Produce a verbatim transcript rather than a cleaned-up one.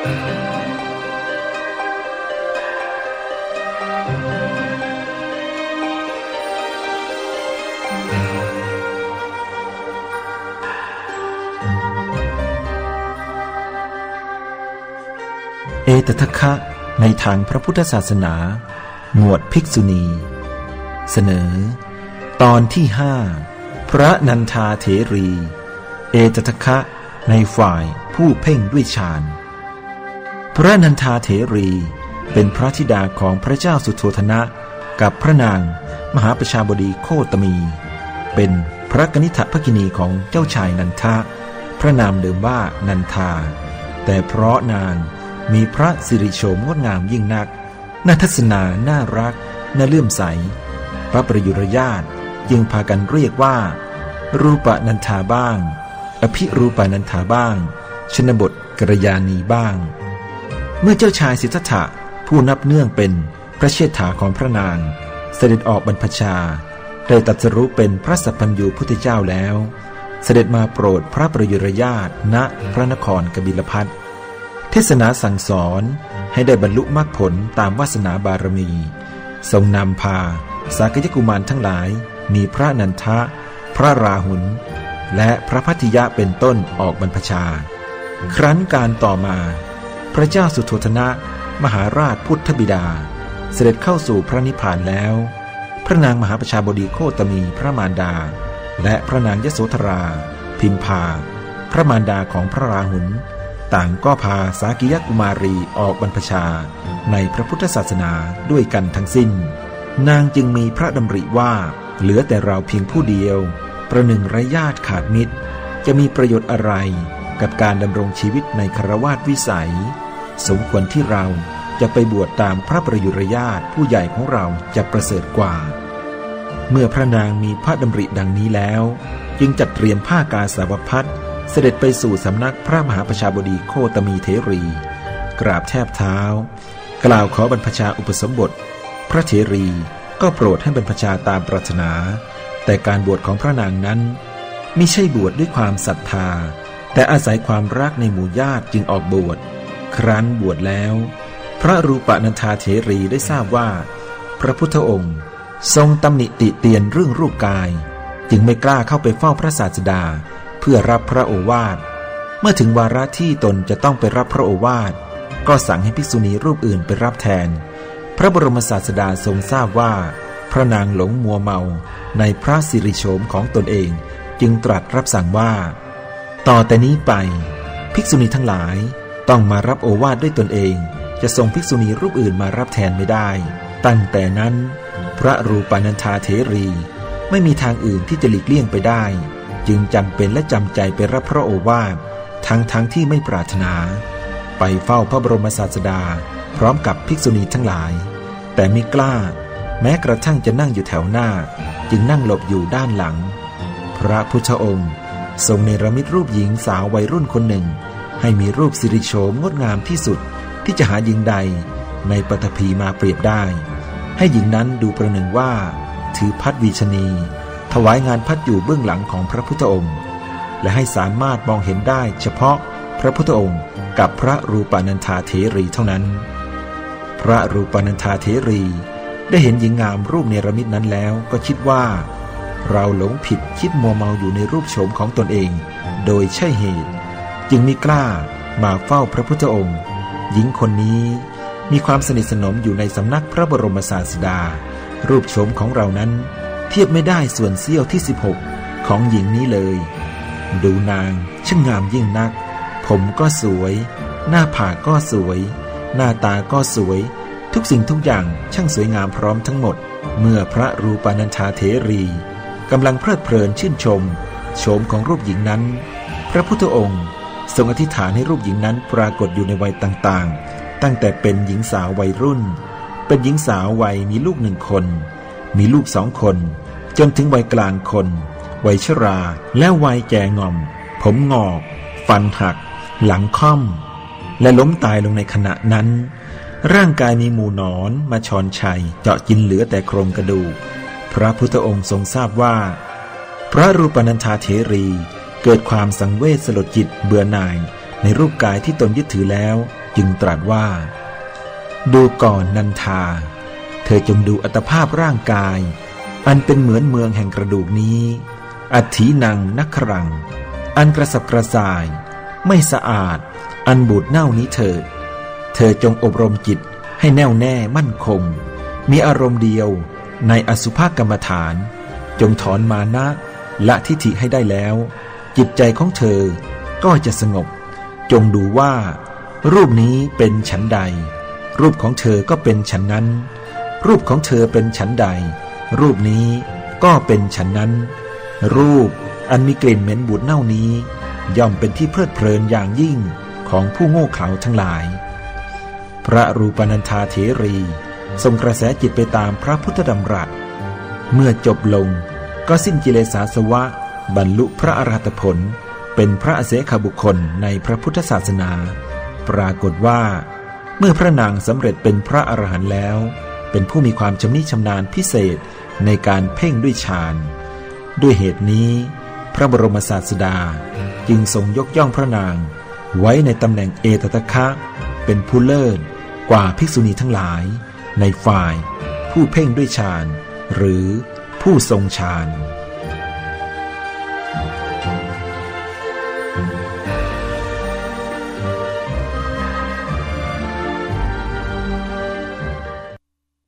เอตทัคคะในทางพระพุทธศาสนาหมวดภิกษุณีเสนอตอนที่ห้าพระนันทาเถรีเอตทัคคะในฝ่ายผู้เพ่งด้วยฌานพระนันทาเถรีเป็นพระธิดาของพระเจ้าสุโธทนะกับพระนางมหาประชาบดีโคตมีเป็นพระกนิษฐภคินีของเจ้าชายนันทะพระนามเดิมว่านันทาแต่เพราะนางมีพระสิริโฉมงดงามยิ่งนักน่าทัศนาน่ารักน่าเลื่อมใสพระประยุรญาติจึงพากันเรียกว่ารูปนันทาบ้างอภิรูปนันทาบ้างชนบทกัลยาณีบ้างเมื่อเจ้าชายสิทธัตถะผู้นับเนื่องเป็นพระเชษฐาของพระนางเสด็จออกบรรพชาได้ตรัสรู้เป็นพระสัพพัญญูพุทธเจ้าแล้วเสด็จมาโปรดพระประยุรญาติณพระนครกบิลพัสเทศนาสั่งสอนให้ได้บรรลุมรรคผลตามวาสนาบารมีทรงนำพาสากยกุมารทั้งหลายมีพระนันทะพระราหุลและพระพัทธิยะเป็นต้นออกบรรพชาครั้นการต่อมาพระเจ้าสุโธทนะมหาราชพุทธบิดาเสด็จเข้าสู่พระนิพพานแล้วพระนางมหาประชาบดีโคตมีพระมารดาและพระนางยโสธราพิมพาพระมารดาของพระราหุลต่างก็พาสากิยกุมารีออกบรรพชาในพระพุทธศาสนาด้วยกันทั้งสิ้นนางจึงมีพระดำริว่าเหลือแต่เราเพียงผู้เดียวประหนึ่งไร้ญาติขาดมิตรจะมีประโยชน์อะไรกับการดำรงชีวิตในคฤหัสถ์วิสัยสมควรที่เราจะไปบวชตามพระประยุรญาติผู้ใหญ่ของเราจะประเสริฐกว่าเมื่อพระนางมีพระดำริดังนี้แล้วจึงจัดเตรียมผ้ากาสาวพัสเสด็จไปสู่สำนักพระมหาประชาบดีโคตมีเถรีกราบแทบเท้ากล่าวขอบรรพชาอุปสมบทพระเถรีก็โปรดให้บรรพชาตามปรารถนาแต่การบวชของพระนางนั้นมิใช่บวชด้วยความศรัทธาแต่อาศัยความรักในหมู่ญาติจึงออกบวชครั้นบวชแล้วพระรูปนันทาเถรีได้ทราบว่าพระพุทธองค์ทรงตำหนิติเตียนเรื่องรูปกายจึงไม่กล้าเข้าไปเฝ้าพระศาสดาเพื่อรับพระโอวาทเมื่อถึงวาระที่ตนจะต้องไปรับพระโอวาทก็สั่งให้ภิกษุณีรูปอื่นไปรับแทนพระบรมศาสดาทรงทราบว่าพระนางหลงมัวเมาในพระสิริโฉมของตนเองจึงตรัสรับสั่งว่าต่อแต่นี้ไปภิกษุณีทั้งหลายต้องมารับโอวาทด้วยตนเองจะส่งภิกษุณีรูปอื่นมารับแทนไม่ได้ตั้งแต่นั้นพระรูปนันทาเถรีไม่มีทางอื่นที่จะหลีกเลี่ยงไปได้จึงจำเป็นและจำใจไปรับพระโอวาททั้งทั้งที่ไม่ปรารถนาไปเฝ้าพระบรมศาสดาพร้อมกับภิกษุณีทั้งหลายแต่ไม่กล้าแม้กระทั่งจะนั่งอยู่แถวหน้าจึงนั่งหลบอยู่ด้านหลังพระพุทธองค์ทรงเนรมิตรูปหญิงสาววัยรุ่นคนหนึ่งให้มีรูปสิริโฉมงดงามที่สุดที่จะหาหญิงใดในปฐพีมาเปรียบได้ให้หญิงนั้นดูประหนึ่งว่าถือพัดวีชนีถวายงานพัดอยู่เบื้องหลังของพระพุทธองค์และให้สามารถมองเห็นได้เฉพาะพระพุทธองค์กับพระรูปนันทาเถรีเท่านั้นพระรูปนันทาเถรีได้เห็นหญิงงามรูปเนรมิตนั้นแล้วก็คิดว่าเราหลงผิดคิดมัวเมาอยู่ในรูปโฉมของตนเองโดยใช่เหตุจึงมิกล้ามาเฝ้าพระพุทธองค์หญิงคนนี้มีความสนิทสนมอยู่ในสำนักพระบรมศาสดารูปโฉมของเรานั้นเทียบไม่ได้ส่วนเสี้ยวที่สิบหกของหญิงนี้เลยดูนางช่างงามยิ่งนักผมก็สวยหน้าผากก็สวยหน้าตาก็สวยทุกสิ่งทุกอย่างช่างสวยงามพร้อมทั้งหมดเมื่อพระรูปนันทาเถรีกำลังเพลิดเพลินชื่นชมโฉมของรูปหญิงนั้นพระพุทธองค์ทรงอธิษฐานให้รูปหญิงนั้นปรากฏอยู่ในวัยต่างๆตั้งแต่เป็นหญิงสาววัยรุ่นเป็นหญิงสาววัยมีลูกหนึ่งคนมีลูกสองคนจนถึงวัยกลางคนวัยชราและวัยแก่ง่อมผมงอกฟันหักหลังค่อมและล้มตายลงในขณะนั้นร่างกายมีหมู่หนอนมาชอนชัยเจาะกินเหลือแต่โครงกระดูกพระพุทธองค์ทรงทราบว่าพระรูปนันทาเถรีเกิดความสังเวชสลดจิตเบื่อหน่ายในรูปกายที่ตนยึดถือแล้วจึงตรัสว่าดูก่อนนันทาเธอจงดูอัตภาพร่างกายอันเป็นเหมือนเมืองแห่งกระดูกนี้อัฐินังนักขรังอันกระสับกระส่ายไม่สะอาดอันบูดเน่านี้เถิดเธอจงอบรมจิตให้แน่วแน่มั่นคงมีอารมณ์เดียวในอสุภกรรมฐานจงถอนมานะละทิฏฐิให้ได้แล้วจิตใจของเธอก็จะสงบจงดูว่ารูปนี้เป็นฉันใดรูปของเธอก็เป็นฉันนั้นรูปของเธอเป็นฉันใดรูปนี้ก็เป็นฉันนั้นรูปอันมีกลิ่นเหม็นบูดเน่านี้ย่อมเป็นที่เพลิดเพลินอย่างยิ่งของผู้โง่เขลาทั้งหลายพระรูปนันทาเถรีทรงกระแสจิตไปตามพระพุทธดำรัสเมื่อจบลงก็สิ้นกิเลสอาสวะบรรลุพระอรหัตผลเป็นพระอเสขบุคคลในพระพุทธศาสนาปรากฏว่าเมื่อพระนางสำเร็จเป็นพระอรหันต์แล้วเป็นผู้มีความชำนิชำนาญพิเศษในการเพ่งด้วยฌานด้วยเหตุนี้พระบรมศาสดาจึงทรงยกย่องพระนางไว้ในตำแหน่งเอตตะคะเป็นผู้เลิศกว่าภิกษุณีทั้งหลายในฝ่ายผู้เพ่งด้วยฌานหรือผู้ทรงฌาน